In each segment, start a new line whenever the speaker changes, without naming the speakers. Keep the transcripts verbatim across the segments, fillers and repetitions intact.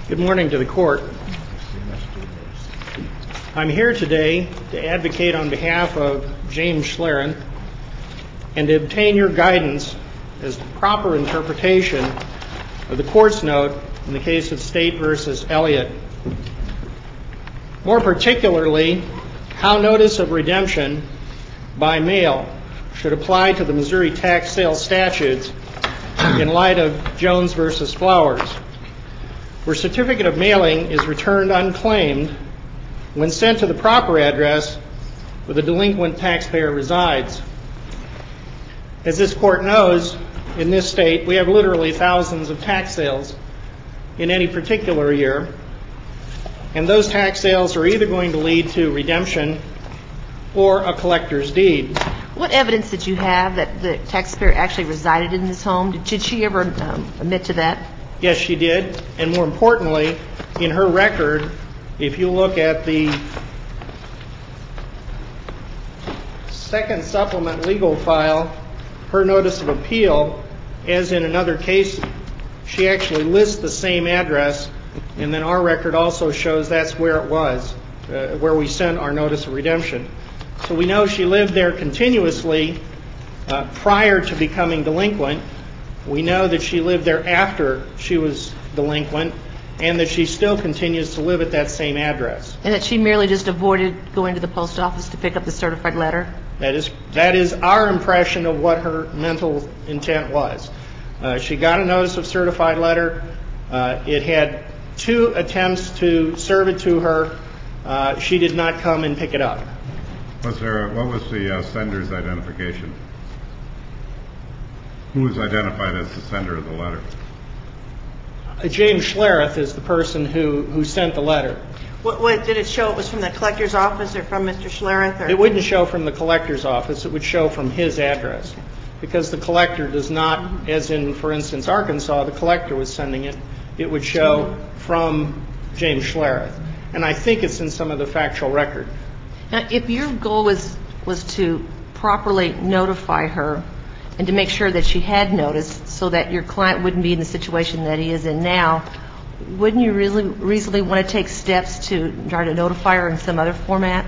Good morning to the court. I'm here today to advocate on behalf of James Schlereth and to obtain your guidance as to proper interpretation of the court's note in the case of State versus Elliott. More particularly, how notice of redemption by mail should apply to the Missouri tax sales statutes in light of Jones versus Flowers, where certificate of mailing is returned unclaimed when sent to the proper address where the delinquent taxpayer resides. As this court knows, in this state, we have literally thousands of tax sales in any particular year, and those tax sales are either going to lead to redemption or a collector's deed.
What evidence did you have that the taxpayer actually resided in this home? Did, did she ever um, admit to that?
Yes, she did. And more importantly, in her record, if you look at the second supplement legal file, her notice of appeal, as in another case, she actually lists the same address, and then our record also shows that's where it was, uh, where we sent our notice of redemption. So we know she lived there continuously uh, prior to becoming delinquent. We know that she lived there after she was delinquent, and that she still continues to live at that same address.
And that she merely just avoided going to the post office to pick up the certified letter?
That is that is our impression of what her mental intent was. Uh, she got a notice of certified letter. Uh, it had two attempts to serve it to her. Uh, she did not come and pick it up.
Was there? What was the uh, sender's identification? Who was identified as the sender of the letter?
Uh, James Schlereth is the person who, who sent the letter.
What, what did it show? It was from the collector's office or from Mister Schlereth? Or?
It wouldn't show from the collector's office. It would show from his address, because the collector does not, as in, for instance, Arkansas, the collector was sending it. It would show from James Schlereth, and I think it's in some of the factual record.
Now, if your goal was was to properly notify her and to make sure that she had notice so that your client wouldn't be in the situation that he is in now, wouldn't you really reasonably want to take steps to try to notify her in some other format?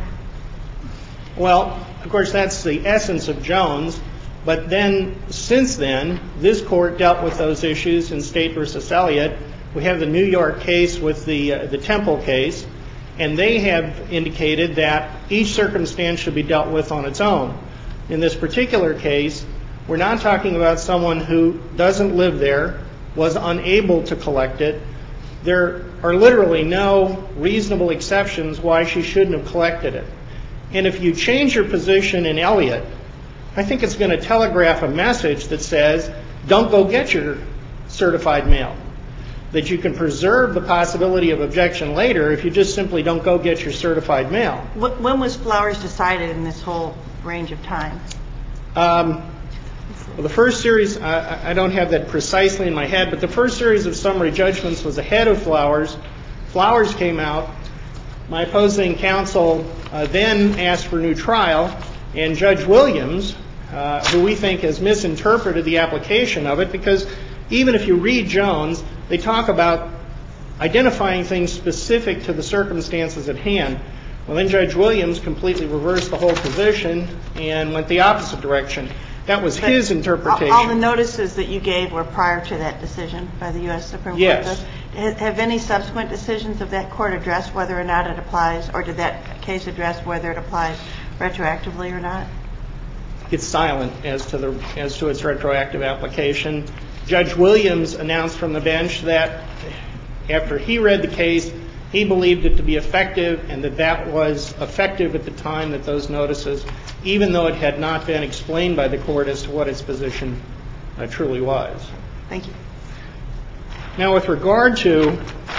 Well, of course, that's the essence of Jones. But then, since then, this court dealt with those issues in State versus Elliott. We have the New York case with the uh, the Temple case, and they have indicated that each circumstance should be dealt with on its own. In this particular case, we're not talking about someone who doesn't live there, was unable to collect it. There are literally no reasonable exceptions why she shouldn't have collected it. And if you change your position in Elliott, I think it's going to telegraph a message that says, don't go get your certified mail. That you can preserve the possibility of objection later if you just simply don't go get your certified mail.
When was Flowers decided in this whole range of time?
Um, well, the first series, I, I don't have that precisely in my head, but the first series of summary judgments was ahead of Flowers. Flowers came out. My opposing counsel uh, then asked for new trial, and Judge Williams, uh, who we think has misinterpreted the application of it, because even if you read Jones, they talk about identifying things specific to the circumstances at hand. Well, then Judge Williams completely reversed the whole position and went the opposite direction. That was but his interpretation.
All the notices that you gave were prior to that decision by the U S Supreme Court?
Yes.
Have any subsequent decisions of that court addressed whether or not it applies, or did that case address whether it applies retroactively or not?
It's silent as to the as to its retroactive application. Judge Williams announced from the bench that after he read the case, he believed it to be effective, and that that was effective at the time that those notices, even though it had not been explained by the court as to what its position uh, truly was.
Thank you.
Now, with regard to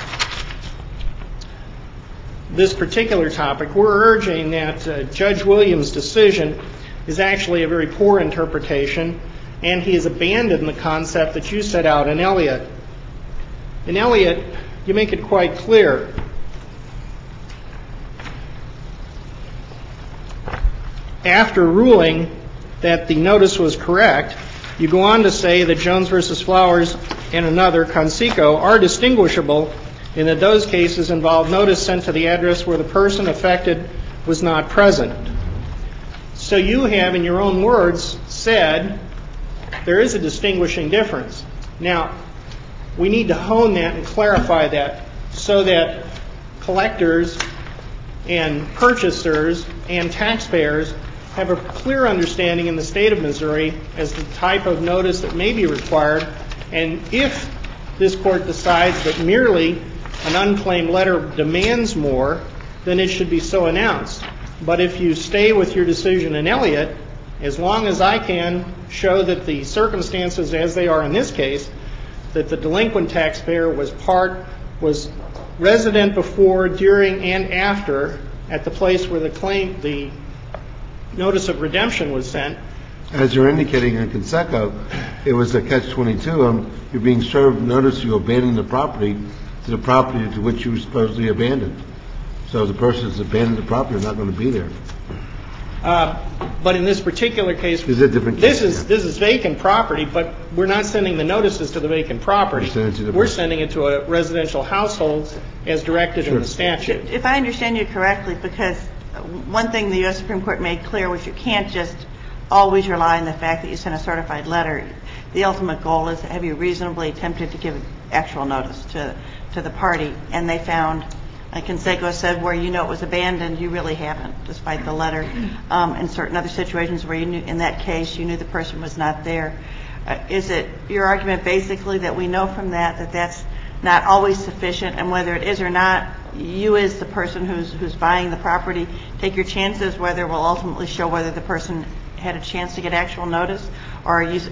this particular topic, we're urging that uh, Judge Williams' decision is actually a very poor interpretation, and he has abandoned the concept that you set out in Elliott. In Elliott, you make it quite clear after ruling that the notice was correct, you go on to say that Jones versus Flowers and another, Conseco, are distinguishable and that those cases involve notice sent to the address where the person affected was not present. So you have, in your own words, said there is a distinguishing difference. Now, we need to hone that and clarify that so that collectors and purchasers and taxpayers have a clear understanding in the state of Missouri as to the type of notice that may be required, and if this court decides that merely an unclaimed letter demands more, then it should be so announced. But if you stay with your decision in Elliott, as long as I can show that the circumstances as they are in this case, that the delinquent taxpayer was part, was resident before, during, and after at the place where the claim, the notice of redemption was sent.
As you're indicating in Conseco, it was a catch twenty-two. Um, you're being served notice you abandoned the property to the property to which you were supposedly abandoned. So the person that's abandoned the property is not going to be there.
Uh, but in this particular case,
is it different
this
case?
is this is vacant property, but we're not sending the notices to the vacant property.
Send to the
we're sending it to a residential household as directed
sure.
in the statute.
If I understand you correctly, because one thing the U S Supreme Court made clear was you can't just always rely on the fact that you sent a certified letter. The ultimate goal is, have you reasonably attempted to give actual notice to to the party? And they found, like Conseco said, where you know it was abandoned, you really haven't, despite the letter. Um, in certain other situations where you knew, in that case, you knew the person was not there. Uh, is it your argument basically that we know from that that that's not always sufficient, and whether it is or not, you as the person who's who's buying the property take your chances whether it will ultimately show whether the person had a chance to get actual notice, or are you,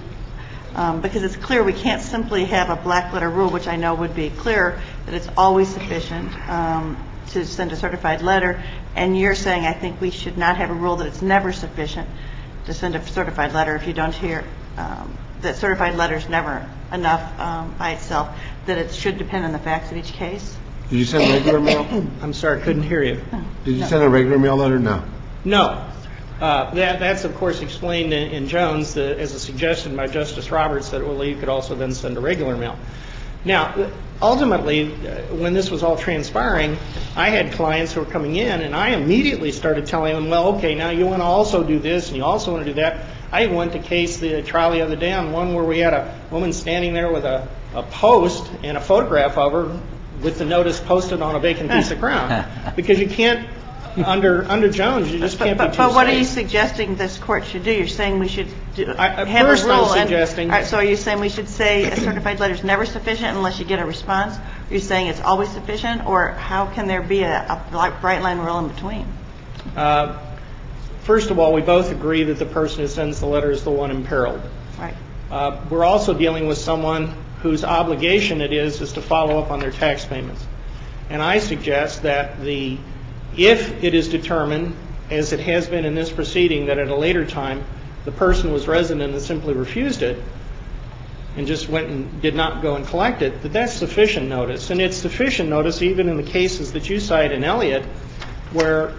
um, because it's clear we can't simply have a black letter rule, which I know would be clear that it's always sufficient um, to send a certified letter, and you're saying I think we should not have a rule that it's never sufficient to send a certified letter if you don't hear um, that certified letter is never enough um, by itself, that it should depend on the facts of each case.
Did you send regular mail?
I'm sorry, couldn't hear you.
Did you
No.
send a regular mail letter? No.
No. Uh, that, that's, of course, explained in, in Jones the, as a suggestion by Justice Roberts that, well, you could also then send a regular mail. Now, ultimately, uh, when this was all transpiring, I had clients who were coming in, and I immediately started telling them, well, okay, now you want to also do this, and you also want to do that. I went to case the trial the other day on one where we had a woman standing there with a, a post and a photograph of her with the notice posted on a vacant piece of ground. Because you can't, under under Jones, you just can't
but,
be
but,
too
But what
safe.
are you suggesting this court should do? You're saying we should do,
I,
have
first
a rule.
I'm suggesting.
And, all right, so are you saying we should say a certified letter is never sufficient unless you get a response? Are you saying it's always sufficient? Or how can there be a, a bright line rule in between?
Uh, first of all, we both agree that the person who sends the letter is the one imperiled.
Right.
Uh, we're also dealing with someone whose obligation it is is to follow up on their tax payments. And I suggest that the if it is determined, as it has been in this proceeding, that at a later time the person was resident and simply refused it and just went and did not go and collect it, that that's sufficient notice. And it's sufficient notice even in the cases that you cite in Elliott, where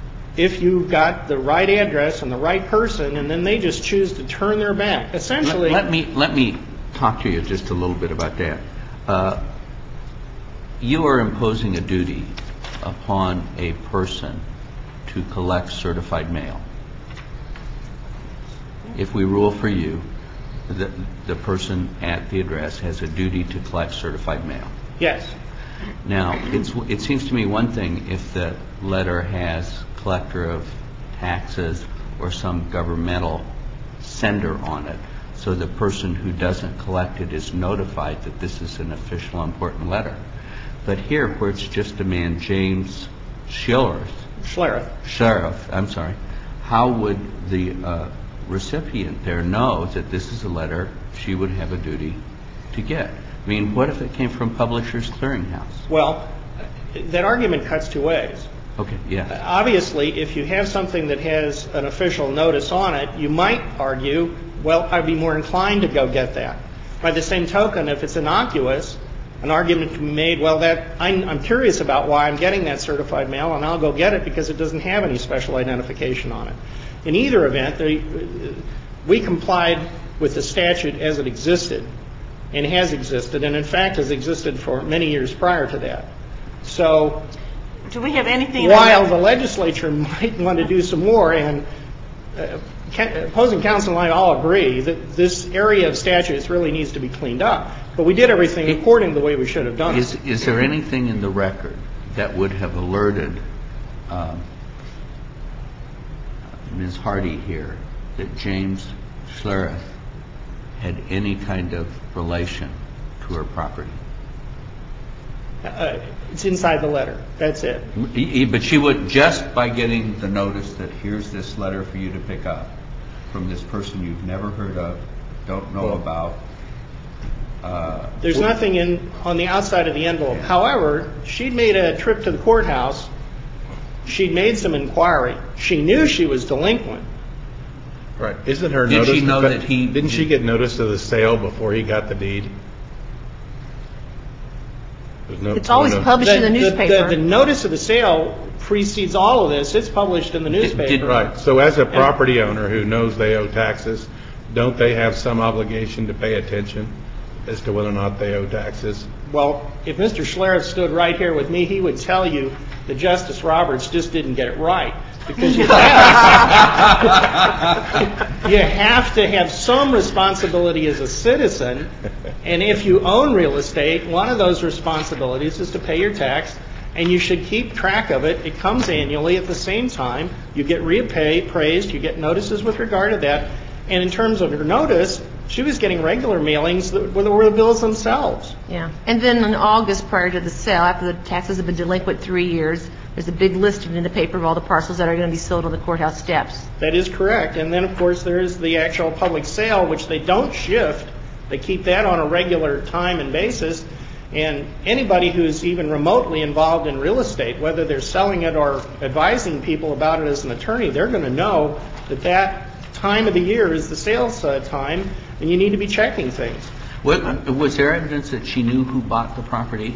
if you've got the right address and the right person and then they just choose to turn their back, essentially.
Let, let me let me talk to you just a little bit about that. Uh, you are imposing a duty upon a person to collect certified mail. If we rule for you, the, the person at the address has a duty to collect certified mail.
Yes.
Now, it's, it seems to me one thing if the letter has collector of taxes or some governmental sender on it, so the person who doesn't collect it is notified that this is an official important letter. But here, where it's just a man, James Schillerth,
Schlereth.
Sheriff, I'm sorry, how would the uh, recipient there know that this is a letter she would have a duty to get? I mean, what if it came from Publishers Clearinghouse?
Well, that argument cuts two ways.
Okay, yeah.
Obviously, if you have something that has an official notice on it, you might argue, well, I'd be more inclined to go get that. By the same token, if it's innocuous, an argument can be made, well, that I'm, I'm curious about why I'm getting that certified mail, and I'll go get it because it doesn't have any special identification on it. In either event, they, we complied with the statute as it existed. and has existed, and in fact has existed for many years prior to that. So
do we have anything in
while
our-
the legislature might want to do some more, and uh, opposing counsel and I all agree that this area of statutes really needs to be cleaned up, but we did everything according to the way we should have done
Is,
it.
is there anything in the record that would have alerted um, Miz Hardy here that James Schlereth had any kind of relation to her property?
Uh, it's inside the letter. That's it.
E- e- But she would, just by getting the notice that here's this letter for you to pick up from this person you've never heard of, don't know about. Uh,
There's nothing in on the outside of the envelope. However, she'd made a trip to the courthouse. She'd made some inquiry. She knew she was delinquent.
Right. Isn't her
Did
notice?
she know
the-
that he-
Didn't she get notice of the sale before he got the deed? There's no-
It's always
no-
published in the
The- the-
newspaper.
The, the notice of the sale precedes all of this. It's published in the newspaper.
Right. So as a property owner who knows they owe taxes, don't they have some obligation to pay attention as to whether or not they owe taxes?
Well, if Mister Schlereth stood right here with me, he would tell you that Justice Roberts just didn't get it right. Because you have, you have to have some responsibility as a citizen, and if you own real estate, one of those responsibilities is to pay your tax, and you should keep track of it. It comes annually. At the same time, you get reappraised, you get notices with regard to that, and in terms of her notice, she was getting regular mailings that were the bills themselves.
Yeah. And then in August, prior to the sale, after the taxes have been delinquent three years, there's a big listing in the paper of all the parcels that are going to be sold on the courthouse steps.
That is correct. And then, of course, there is the actual public sale, which they don't shift. They keep that on a regular time and basis. And anybody who's even remotely involved in real estate, whether they're selling it or advising people about it as an attorney, they're going to know that that time of the year is the sales uh, time, and you need to be checking things.
What, was there evidence that she knew who bought the property?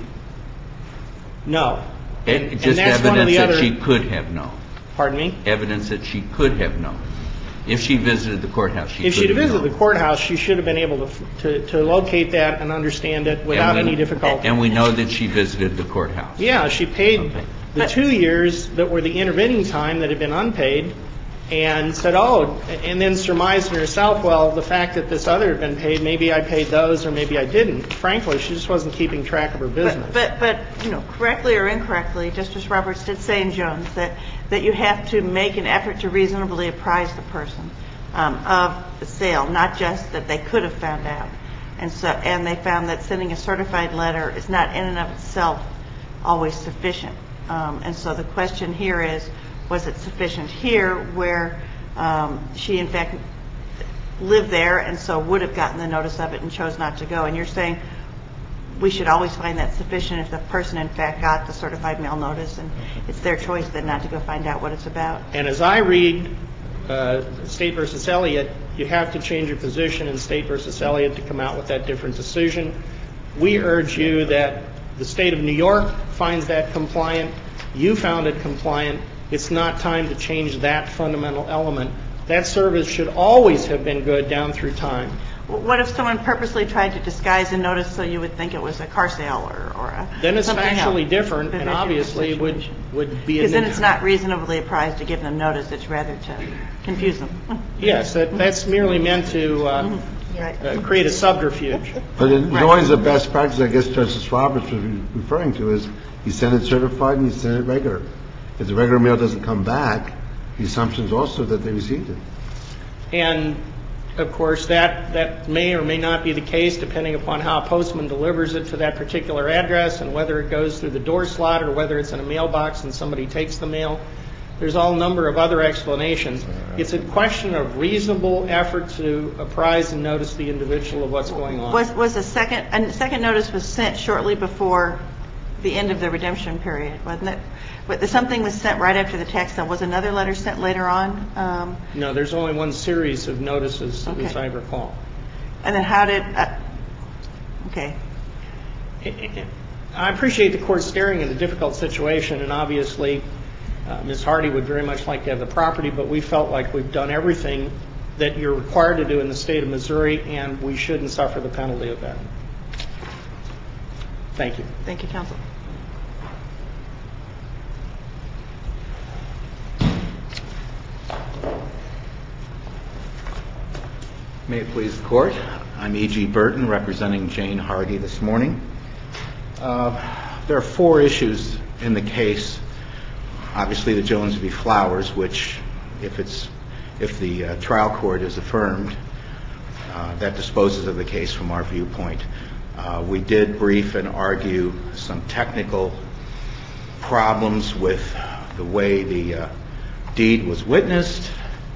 No. And,
It-
and
just
that's one of
evidence
the
that
other.
she could have known.
Pardon me?
Evidence that she could have known. If she visited the courthouse, she
If
could
she'd
have
visited
known.
the courthouse, she should have been able to, to, to locate that and understand it without
And we-
any difficulty.
And we know that she visited the courthouse.
Yeah, she paid
Okay.
the two years that were the intervening time that had been unpaid, and said, oh, and then surmised in herself, well, the fact that this other had been paid, maybe I paid those or maybe I didn't. Frankly, she just wasn't keeping track of her business.
But, but, but, you know, correctly or incorrectly, Justice Roberts did say in Jones that, that you have to make an effort to reasonably apprise the person um, of the sale, not just that they could have found out. And so, and they found that sending a certified letter is not in and of itself always sufficient. Um, and so the question here is, was it sufficient here where um, she, in fact, lived there and so would have gotten the notice of it and chose not to go? And you're saying we should always find that sufficient if the person, in fact, got the certified mail notice, and it's their choice then not to go find out what it's about.
And as I read uh, State versus Elliott, you have to change your position in State versus Elliott to come out with that different decision. We urge you that the State of New York finds that compliant. You found it compliant. It's not time to change that fundamental element. That service should always have been good down through time.
What if someone purposely tried to disguise a notice so you would think it was a car sale or, or a
Then it's
something
factually
else?
different,
Then
and
it's a
obviously
different
would
situation.
would be.
Because
an
then it's not reasonably apprised to give them notice. It's rather to confuse them.
Yes, that, that's merely meant to uh,
Right.
uh, create a subterfuge.
But it's
Right.
always a best practice, I guess Justice Roberts was referring to, is you send it certified and you send it regular. If the regular mail doesn't come back, the assumption is also that they received it.
And, of course, that, that may or may not be the case depending upon how a postman delivers it to that particular address and whether it goes through the door slot or whether it's in a mailbox and somebody takes the mail. There's all number of other explanations. It's a question of reasonable effort to apprise and notice the individual of what's going on.
Was was a second a second notice was sent shortly before the end of the redemption period, wasn't it? But something was sent right after the tax sale. Was another letter sent later on? Um,
No, there's only one series of notices,
Okay.
as I recall.
and then how did? Uh, okay.
I appreciate the court staring at a difficult situation, and obviously uh, Miz Hardy would very much like to have the property, but we felt like we've done everything that you're required to do in the state of Missouri, and we shouldn't suffer the penalty of that. Thank you.
Thank you, counsel.
May it please the Court. I'm E G Burton, representing Jane Hardy this morning. Uh, there are four issues in the case. Obviously, the Jones v. Flowers, which, if it's if the uh, trial court is affirmed, uh, that disposes of the case from our viewpoint. Uh, we did brief and argue some technical problems with the way the uh, deed was witnessed,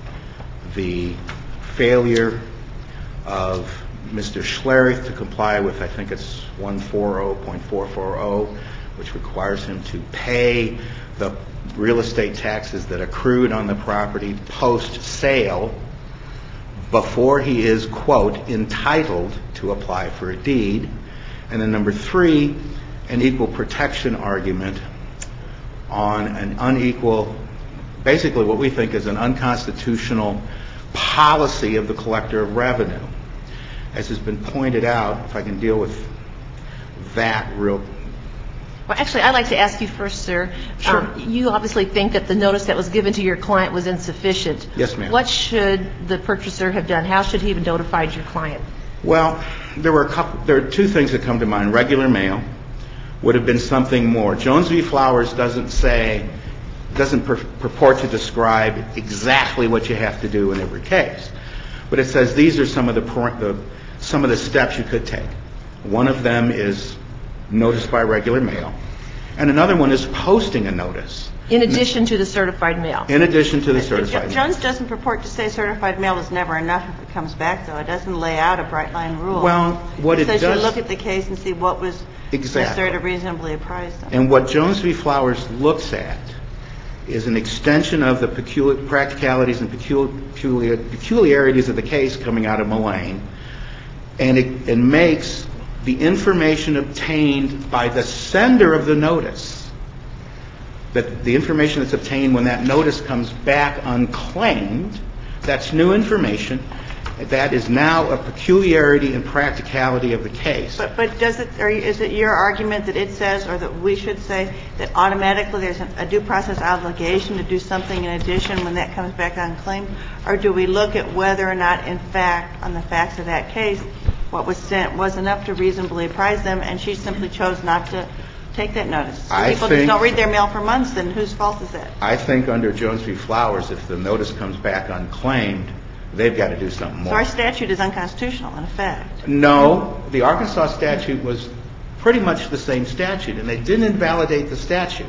the failure of Mister Schlereth to comply with, I think it's one forty point four forty, which requires him to pay the real estate taxes that accrued on the property post-sale before he is, quote, entitled to apply for a deed. And then number three, an equal protection argument on an unequal, basically what we think is an unconstitutional policy of the collector of revenue. As has been pointed out, if I can deal with that real
Well, actually, I'd like to ask you first, sir.
Sure.
Um, you obviously think that the notice that was given to your client was insufficient.
Yes, ma'am.
What should the purchaser have done? How should he have notified your client?
Well, there were a couple, there are two things that come to mind. Regular mail would have been something more. Jones v. Flowers doesn't say, doesn't pur- purport to describe exactly what you have to do in every case. But it says these are some of the, the some of the steps you could take. One of them is notice by regular mail, and another one is posting a notice.
In addition to the certified mail.
In addition to the certified mail.
Jones doesn't purport to say certified mail is never enough if it comes back, though. It doesn't lay out a bright line rule.
Well, what it,
it says
does...
you look at the case and see what was
exactly.
necessary to reasonably apprise them.
And what Jones v. Flowers looks at is an extension of the peculiar practicalities and peculiar, peculiarities of the case coming out of Mullane, and it, it makes the information obtained by the sender of the notice, that the information that's obtained when that notice comes back unclaimed, that's new information. That is now a peculiarity and practicality of the case.
But, but does it, or is it your argument that it says, or that we should say, that automatically there's a due process obligation to do something in addition when that comes back unclaimed? Or do we look at whether or not, in fact, on the facts of that case, what was sent was enough to reasonably apprise them, and she simply chose not to take that notice? So
I
people
think,
just don't read their mail for months, then whose fault is that?
I think under Jones v. Flowers, if the notice comes back unclaimed, they've got to do something more.
So our statute is unconstitutional, in effect.
No. The Arkansas statute was pretty much the same statute, and they didn't invalidate the statute.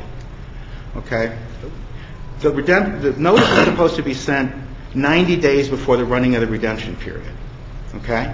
Okay? The, redemp- the notice was supposed to be sent ninety days before the running of the redemption period. Okay?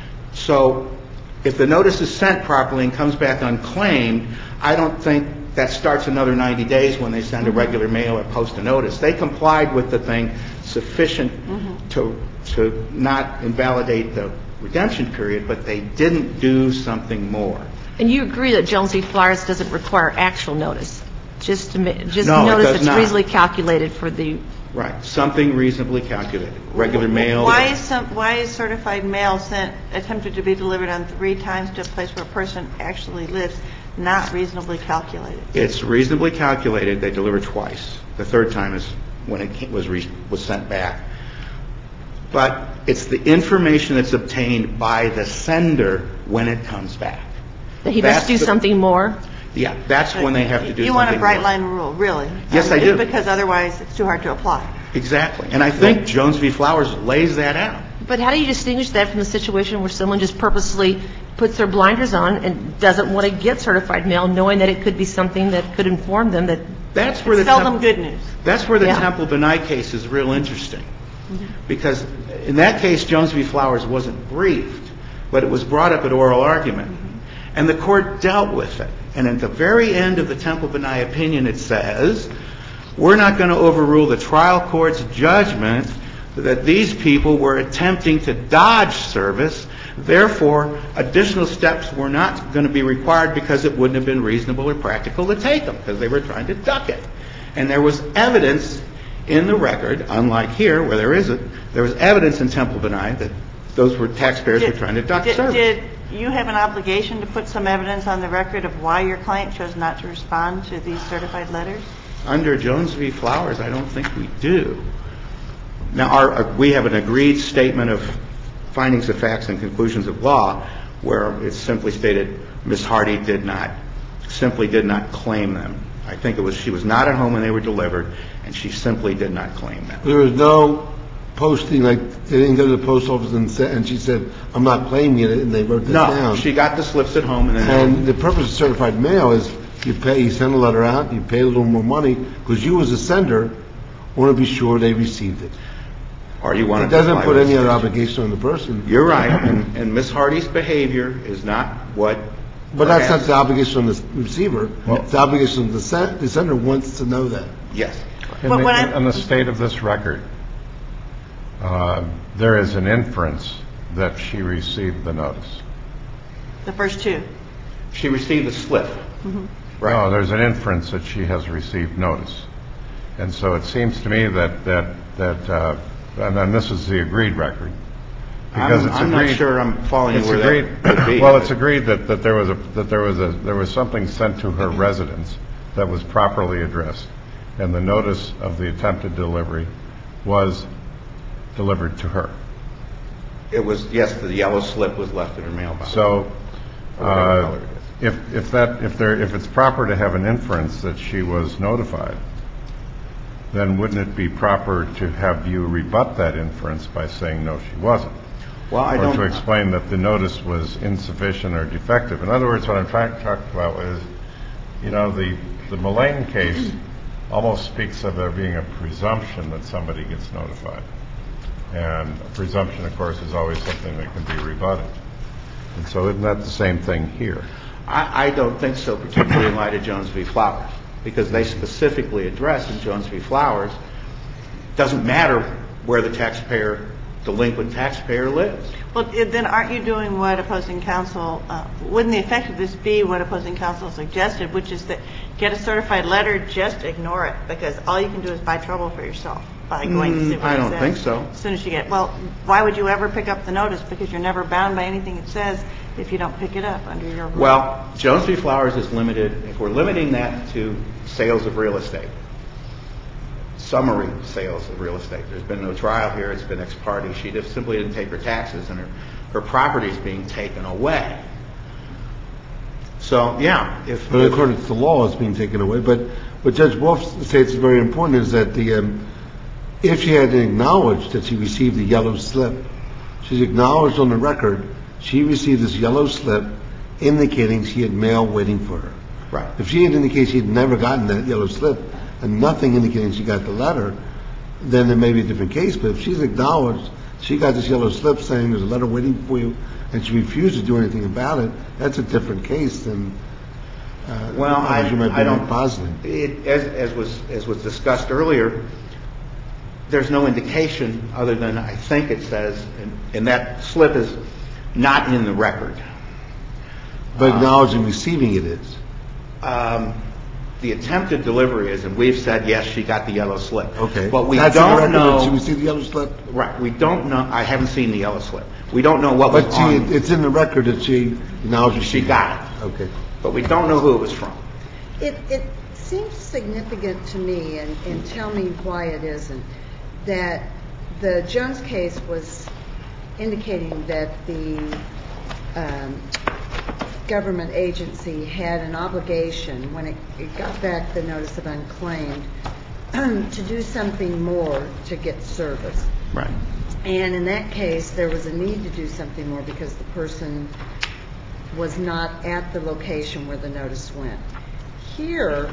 So if the notice is sent properly and comes back unclaimed, I don't think that starts another ninety days when they send a regular mail or post a notice. They complied with the thing sufficient mm-hmm. to to not invalidate the redemption period, but they didn't do something more.
And you agree that Jones v. Flowers doesn't require actual notice, just to ma- just
no,
notice
it does
that's
not.
reasonably calculated for the
right something reasonably calculated. Regular mail.
Why is some why is certified mail sent attempted to be delivered on three times to a place where a person actually lives not reasonably calculated?
It's reasonably calculated. They deliver twice. The third time is when it was re- was sent back. But it's the information that's obtained by the sender when it comes back.
That he
that's
must do
the,
something more?
Yeah, that's
but
when they have to do
you
something
want a bright
more.
line rule, really?
Yes,
um,
I do.
Because otherwise it's too hard to apply.
Exactly. And I think well, Jones v. Flowers lays that out.
But how do you distinguish that from the situation where someone just purposely puts their blinders on and doesn't want to get certified mail, knowing that it could be something that could inform them that
that's where the
seldom
temp-
good news.
That's where the
yeah.
Temple Benai case is real interesting.
Mm-hmm.
Because in that case, Jones v. Flowers wasn't briefed, but it was brought up at oral argument. Mm-hmm. And the court dealt with it. And at the very end of the Temple Benai opinion, it says, we're not going to overrule the trial court's judgment that these people were attempting to dodge service. Therefore, additional steps were not going to be required because it wouldn't have been reasonable or practical to take them because they were trying to duck it. And there was evidence in the record, unlike here where there isn't, there was evidence in Temple Benai that those were taxpayers
did,
were trying to duck
did,
service.
Did you have an obligation to put some evidence on the record of why your client chose not to respond to these certified letters?
Under Jones v. Flowers, I don't think we do. Now, our, we have an agreed statement of findings of facts and conclusions of law where it's simply stated Miz Hardy did not, simply did not claim them. I think it was she was not at home when they were delivered, and she simply did not claim them.
There was no posting, like they didn't go to the post office and, say, and she said, I'm not claiming it, and they wrote this
no,
down.
No, she got the slips at home. And, then
and the purpose of certified mail is you pay, you send a letter out, you pay a little more money, because you as a sender want to be sure they received it.
Or you want
it
to
doesn't put any other obligation on the person.
You're right, and, and Miz Hardy's behavior is not what.
But that's not the obligation on the receiver. Well, it's the obligation of the, sen- the sender wants to know that.
Yes.
In
but
the,
when
in the state of this record, uh, there is an inference that she received the notice.
The first two.
She received the slip.
Mm-hmm.
Right. No, there's an inference that she has received notice. And so it seems to me that, that, that uh, and then this is the agreed record. Because
I'm,
it's
I'm
agreed,
not sure I'm following
it's
where
agreed,
that would be.
Well, it's agreed that, that there was a that there was a there was something sent to her residence that was properly addressed, and the notice of the attempted delivery was delivered to her.
It was, yes, the yellow slip was left in her mailbox.
So, uh, if if that if there if it's proper to have an inference that she was notified, then wouldn't it be proper to have you rebut that inference by saying no, she wasn't?
Well, I
or
don't,
to explain that the notice was insufficient or defective. In other words, what I'm trying to talk about is, you know, the, the Mullane case almost speaks of there being a presumption that somebody gets notified. And a presumption, of course, is always something that can be rebutted. And so isn't that the same thing here?
I, I don't think so, particularly in light of Jones v. Flowers, because they specifically address in Jones v. Flowers, it doesn't matter where the taxpayer delinquent taxpayer lives.
Well, then aren't you doing what opposing counsel, uh, wouldn't the effect of this be what opposing counsel suggested, which is that get a certified letter, just ignore it, because all you can do is buy trouble for yourself by going
mm,
to see what
I
it
don't
says.
think so.
As soon as you get, well, why would you ever pick up the notice? Because you're never bound by anything it says if you don't pick it up under your rule.
Well, Jones v. Flowers is limited, if we're limiting that to sales of real estate, summary sales of real estate. There's been no trial here. It's been ex parte. She just simply didn't take her taxes, and her, her property is being taken away. So, yeah. If,
but
if,
according to the law, it's being taken away. But what Judge Wolf states is very important is that the um, if she had acknowledged that she received the yellow slip, she's acknowledged on the record she received this yellow slip indicating she had mail waiting for her.
Right.
If she had indicated she had never gotten that yellow slip, and nothing indicating she got the letter, then there may be a different case. But if she's acknowledged she got this yellow slip saying there's a letter waiting for you, and she refused to do anything about it, that's a different case than uh,
well, I,
you might be
I don't.
positive.
It, as, as was as was discussed earlier, there's no indication other than I think it says, and, and that slip is not in the record.
But
um,
acknowledging receiving it is.
Um, The attempted delivery is, and we've said, yes, she got the yellow slip.
Okay.
But we
That's
don't know.
She received the yellow slip?
Right. We don't know. I haven't seen the yellow slip. We don't know what
but
was
she,
on.
it's in the record that she acknowledged
she got it.
Okay.
But we don't know who it was from.
It, it seems significant to me, and, and tell me why it isn't, that the Jones case was indicating that the um, government agency had an obligation when it, it got back the notice of unclaimed to do something more to get service.
Right.
And in that case, there was a need to do something more because the person was not at the location where the notice went. Here,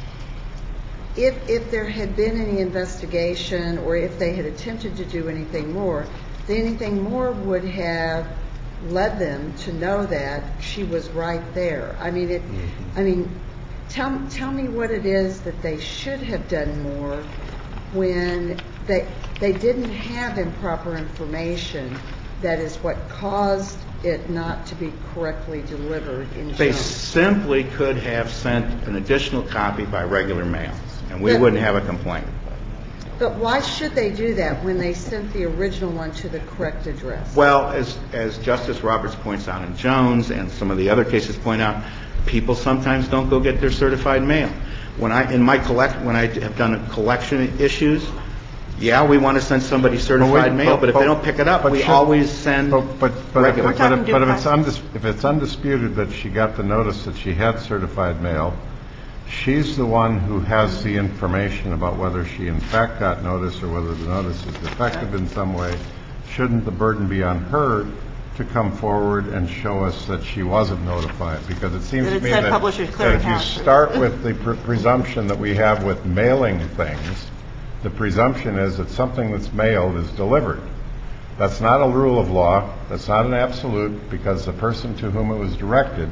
if if there had been any investigation or if they had attempted to do anything more, then anything more would have led them to know that she was right there. I mean, it. Mm-hmm. I mean, tell tell me what it is that they should have done more when they they didn't have improper information. That is what caused it not to be correctly delivered in
They
Jones.
simply could have sent an additional copy by regular mail, and we
But,
wouldn't have a complaint.
But why should they do that when they sent the original one to the correct address?
Well, as, as Justice Roberts points out in Jones and some of the other cases point out, people sometimes don't go get their certified mail. When I, in my collect, when I have done a collection issues, yeah, we want to send somebody certified
But we-
mail,
but-
but if
but-
they don't pick it up,
but
we
should-
always send
But, but, but,
regular.
but, if,
due
but if it's
process.
undis, if it's undisputed that she got the notice that she had certified mail, she's the one who has the information about whether she in fact got notice or whether the notice is defective in some way. Shouldn't the burden be on her to come forward and show us that she wasn't notified? Because it seems
That
to
it
me
said
that,
Publishers
that if you
Clearinghouse.
start with the pre- presumption that we have with mailing things, the presumption is that something that's mailed is delivered. That's not a rule of law. That's not an absolute, because the person to whom it was directed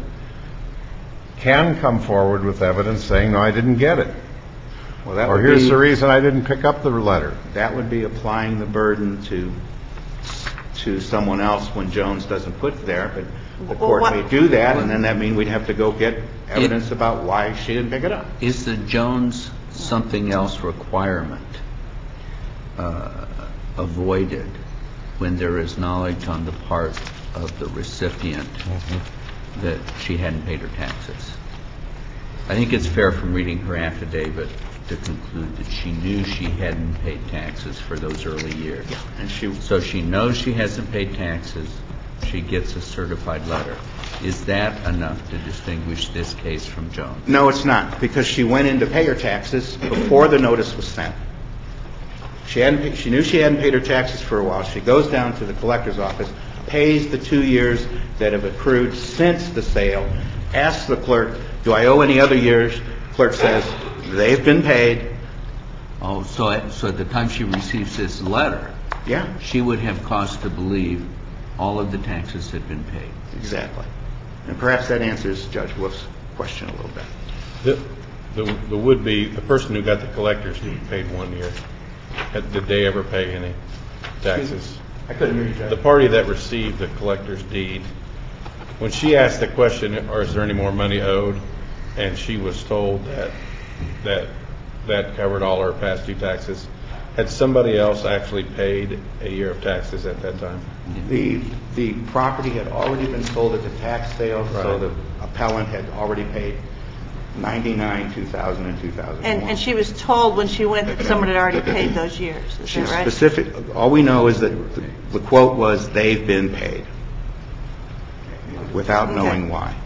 can come forward with evidence saying, no, I didn't get it.
Well, that
Or
would
here's
be,
the reason I didn't pick up the letter.
that would be applying the burden to to someone else when Jones doesn't put it there, but the
Well,
court
what-
may do that, and then that mean we'd have to go get evidence about why she didn't pick it up.
Is the Jones something else requirement uh, avoided when there is knowledge on the part of the recipient that she hadn't paid her taxes? I think it's fair from reading her affidavit to conclude that she knew she hadn't paid taxes for those early years.
And she
So she knows she hasn't paid taxes. She gets a certified letter. Is that enough to distinguish this case from Jones?
No, it's not, because she went in to pay her taxes before the notice was sent. She hadn't. Pay, she knew she hadn't paid her taxes for a while. She goes down to the collector's office, pays the two years that have accrued since the sale, asks the clerk, "Do I owe any other years?" Clerk says, "They've been paid."
Oh, so at, so at the time she receives this letter,
Yeah,
she would have cause to believe all of the taxes had been paid.
exactly. And perhaps that answers Judge Wolf's question a little bit.
The, the, the would-be, the person who got the collector's deed paid one year. Had- Did they ever pay any taxes?
I couldn't hear you, Judge.
The party that received the collector's deed, when she asked the question, or is there any more money owed, and she was told that that that covered all her past due taxes, had somebody else actually paid a year of taxes at that time?
The the property had already been sold at the tax sale, so
Right.
the appellant had already paid ninety-nine, two thousand, and two thousand one.
And, and she was told when she went that someone had already paid those years. Is
She
that right?
specific. All we know is that the, the quote was, "They've been paid," without knowing why.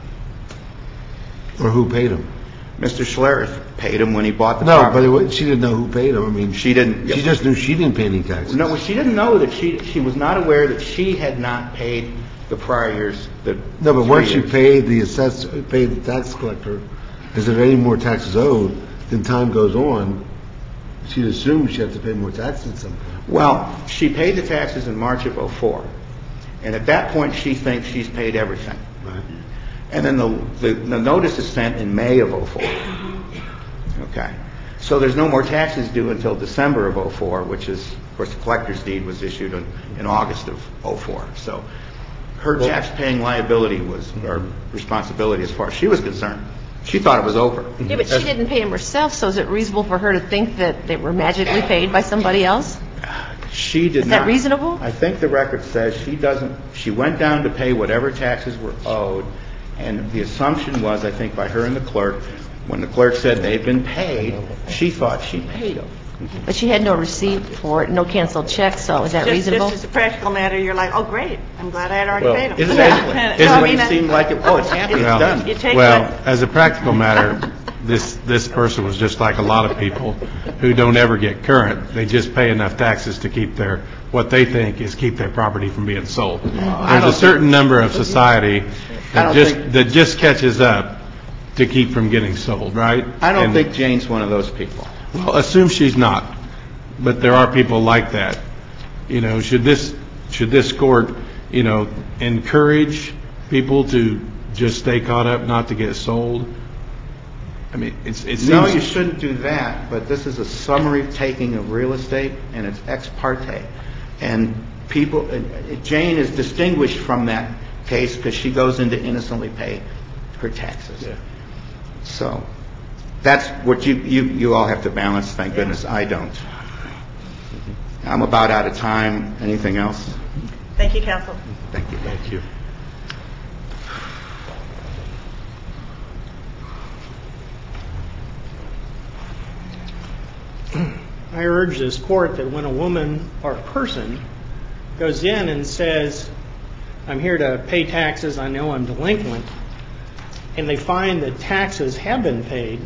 Or who paid him?
Mister Schlereth paid him when he bought the
No, but
property.
it, wa- she didn't know who paid him. I mean,
She didn't.
She just knew she didn't pay any taxes.
No, she didn't know that she she was not aware that she had not paid the prior years. The
No, but
three
once you
years.
paid the assess, paid the tax collector, is there any more taxes owed? Then time goes on, she'd assume she had to pay more taxes at some point.
Well, she paid the taxes in March of oh four, and at that point she thinks she's paid everything.
Right.
And then the, the the notice is sent in May of oh four. Okay, so there's no more taxes due until December of oh four, which is, of course, the collector's deed was issued in, in August of oh four. So her tax-paying liability was, or responsibility as far as she was concerned, she thought it was over.
Yeah, but she didn't pay him herself, so is it reasonable for her to think that they were magically paid by somebody else?
She did
Is that
not-
reasonable?
I think the record says she doesn't, she went down to pay whatever taxes were owed, and the assumption was, I think, by her and the clerk, when the clerk said they've been paid, she thought she paid them.
But she had no receipt for it, no canceled check, so is that
Just,
reasonable?
just as a practical matter, you're like, oh, great, I'm glad I had already
Well,
paid them.
isn't
Exactly.
And-
It
no, I mean,
seemed like, it, oh, it's happened, it's
Well,
done.
You take
Well,
what-
as a practical matter, this, this person was just like a lot of people who don't ever get current. They just pay enough taxes to keep their, what they think is keep their property from being sold. There's a certain number of society
I
that
don't
just,
think-
that just catches up to keep from getting sold, right?
I don't
And-
think Jane's one of those people.
Well, assume she's not, but there are people like that. You know, should this, should this court, you know, encourage people to just stay caught up, not to get sold? I mean, it's, it seems...
No, you shouldn't do that, but this is a summary taking of real estate, and it's ex parte. And people, and Jane is distinguished from that case because she goes in to innocently pay her taxes.
Yeah.
So that's what you, you, you all have to balance, thank goodness I don't. I'm about out of time. Anything else?
Thank you, counsel.
Thank you.
Thank you.
I urge this court that when a woman or a person goes in and says, I'm here to pay taxes, I know I'm delinquent, and they find that taxes have been paid,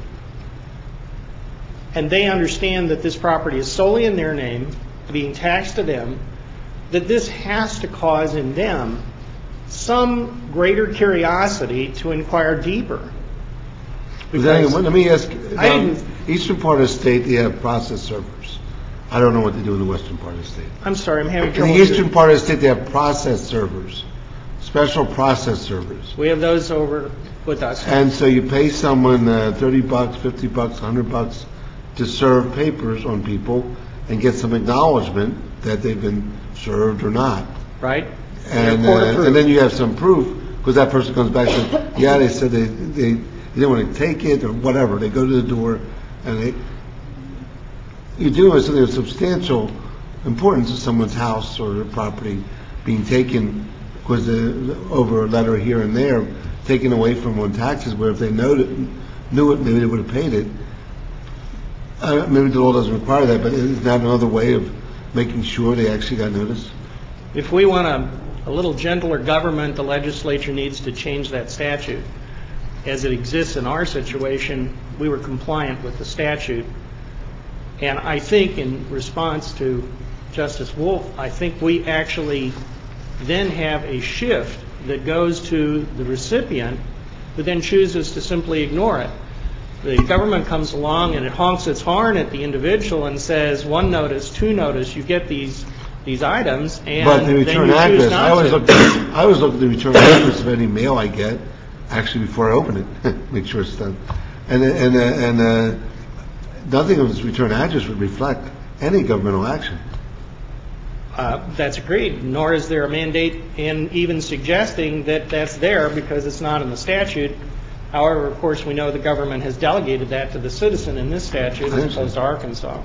and they understand that this property is solely in their name, being taxed to them, that this has to cause in them some greater curiosity to inquire deeper.
But then, let me ask,
I
down
didn't-
eastern part of the state, they have process servers. I don't know what they do in the western part of the state.
I'm sorry, I'm having
In
trouble.
the eastern part of the state, they have process servers, special process servers.
We have those over with us.
And so you pay someone uh, thirty bucks, fifty bucks, one hundred bucks to serve papers on people and get some acknowledgement that they've been served or not.
Right?
And,
They're court
uh,
approved.
and then you have some proof, because that person comes back and says, yeah, they said they, they, they didn't want to take it or whatever. They go to the door and they, you're doing something of substantial importance to someone's house or their property being taken because over a letter here and there, taken away from on taxes, where if they knowed it, knew it, maybe they would have paid it. Uh, maybe the law doesn't require that, but is that another way of making sure they actually got notice?
If we want a, a little gentler government, the legislature needs to change that statute. As it exists in our situation, we were compliant with the statute. And I think in response to Justice Wolf, I think we actually then have a shift that goes to the recipient who then chooses to simply ignore it. The government comes along and it honks its horn at the individual and says, one notice, two notice, you get these these items, and
But the
then
return
you choose
address, I
not
always
to.
look, I always look at the return address of any mail I get, actually before I open it, make sure it's done. And and uh, and uh, nothing of this return address would reflect any governmental action.
Uh, that's agreed, nor is there a mandate in even suggesting that that's there because it's not in the statute. However, of course, we know the government has delegated that to the citizen in this statute as opposed to Arkansas.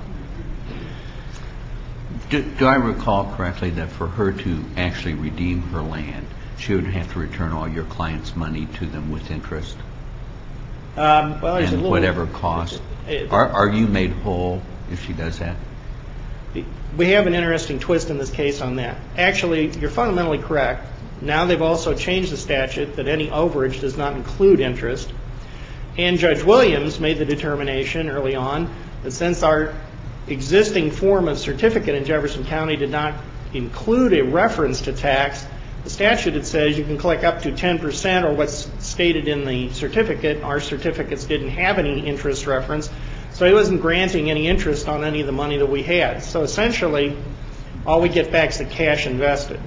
Do, do I recall correctly that for her to actually redeem her land, she would have to return all your client's money to them with interest?
Um, well, there's a
and
little,
whatever cost?
It,
are, are you made whole if she does that?
We have an interesting twist in this case on that. Actually, you're fundamentally correct. Now they've also changed the statute that any overage does not include interest. And Judge Williams made the determination early on that since our existing form of certificate in Jefferson County did not include a reference to tax, the statute that says you can collect up to ten percent or what's stated in the certificate, our certificates didn't have any interest reference, so he wasn't granting any interest on any of the money that we had. So essentially, all we get back is the cash invested.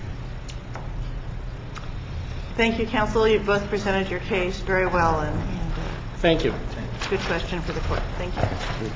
Thank you, counsel. You've both presented your case very well, and, and uh,
Thank you.
good question for the court. Thank you.